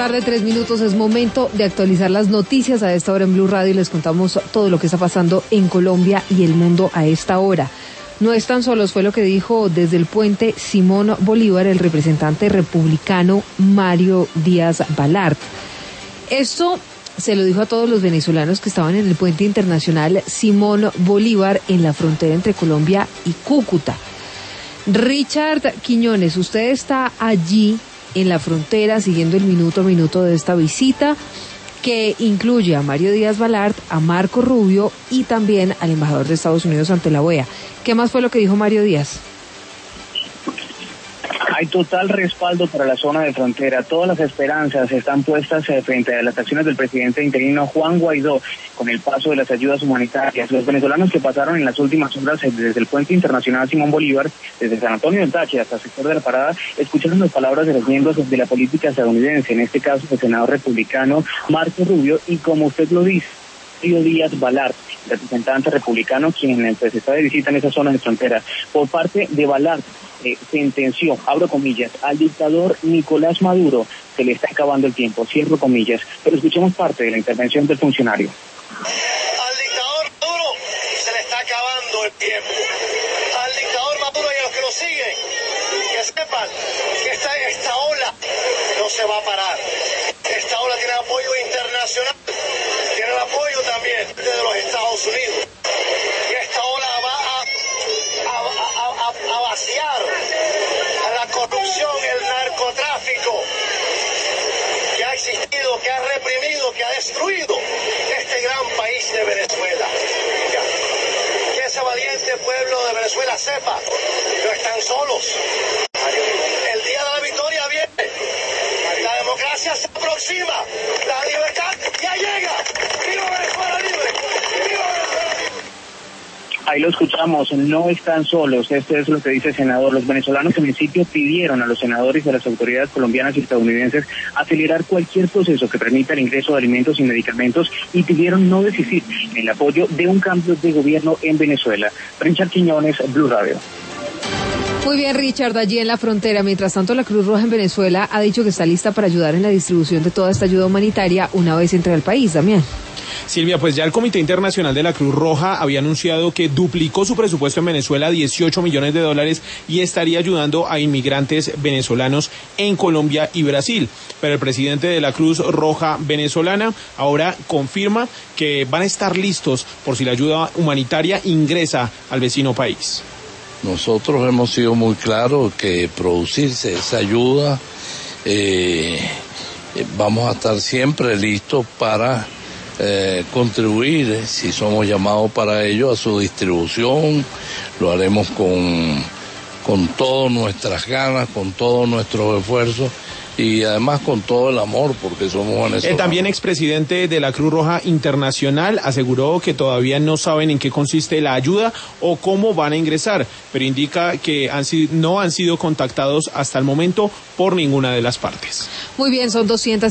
tarde, 3 minutos, es momento de actualizar las noticias a esta hora en Blue Radio y les contamos todo lo que está pasando en Colombia y el mundo a esta hora. No están solos, fue lo que dijo desde el puente Simón Bolívar el representante republicano Mario Díaz Balart. Esto se lo dijo a todos los venezolanos que estaban en el puente internacional Simón Bolívar en la frontera entre Colombia y Cúcuta. Richard Quiñones, usted está allí en la frontera siguiendo el minuto a minuto de esta visita que incluye a Mario Díaz Balart, a Marco Rubio y también al embajador de Estados Unidos ante la OEA. ¿Qué más fue lo que dijo Mario Díaz? Hay total respaldo para la zona de frontera. Todas las esperanzas están puestas frente a las acciones del presidente interino Juan Guaidó con el paso de las ayudas humanitarias. Los venezolanos que pasaron en las últimas horas desde el puente internacional Simón Bolívar, desde San Antonio del Táchira hasta el sector de la Parada, escucharon las palabras de los miembros de la política estadounidense, en este caso el senador republicano Marco Rubio, y como usted lo dice, Mario Díaz Balart, representante republicano, quien pues está de visita en esa zona de frontera. Por parte de Balart, sentenció, abro comillas, al dictador Nicolás Maduro se le está acabando el tiempo, cierro comillas, pero escuchemos parte de la intervención del funcionario. Al dictador Maduro se le está acabando el tiempo. Al dictador Maduro y a los que lo siguen, que sepan que esta ola no se va a parar. Esta ola tiene apoyo internacional, tiene el apoyo también de los Estados Unidos. Y esta ola va a vaciar a la corrupción, el narcotráfico que ha existido, que ha reprimido, que ha destruido este gran país de Venezuela. Que ese valiente pueblo de Venezuela sepa, no están solos. El día de la victoria viene, la democracia se aproxima, la libertad ya llega. ¡Viva Venezuela libre! ¡Viva Venezuela libre! Ahí lo escuchamos, no están solos, esto es lo que dice el senador. Los venezolanos en principio pidieron a los senadores y a las autoridades colombianas y estadounidenses acelerar cualquier proceso que permita el ingreso de alimentos y medicamentos y pidieron no desistir en el apoyo de un cambio de gobierno en Venezuela. Richard Quiñones, Blue Radio. Muy bien, Richard, allí en la frontera. Mientras tanto, la Cruz Roja en Venezuela ha dicho que está lista para ayudar en la distribución de toda esta ayuda humanitaria una vez entre al país, Damián. Silvia, pues ya el Comité Internacional de la Cruz Roja había anunciado que duplicó su presupuesto en Venezuela, $18 millones, y estaría ayudando a inmigrantes venezolanos en Colombia y Brasil. Pero el presidente de la Cruz Roja venezolana ahora confirma que van a estar listos por si la ayuda humanitaria ingresa al vecino país. Nosotros hemos sido muy claros que producirse esa ayuda, vamos a estar siempre listos para contribuir, si somos llamados para ello, a su distribución. Lo haremos con todas nuestras ganas, con todos nuestros esfuerzos y además con todo el amor, porque somos venezolanos. El también expresidente de la Cruz Roja Internacional aseguró que todavía no saben en qué consiste la ayuda o cómo van a ingresar, pero indica que no han sido contactados hasta el momento por ninguna de las partes. Muy bien, son 200